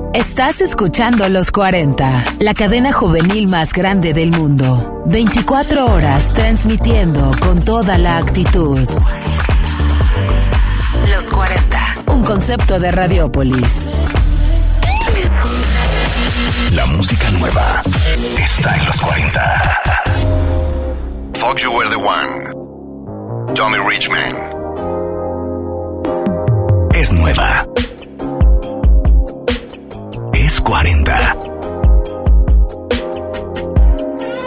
Estás escuchando Los 40, la cadena juvenil más grande del mundo. 24 horas transmitiendo con toda la actitud. Los 40, un concepto de Radiópolis. La música nueva está en Los 40. Thought You Were the One. Tommy Richman. Es nueva. Es 40.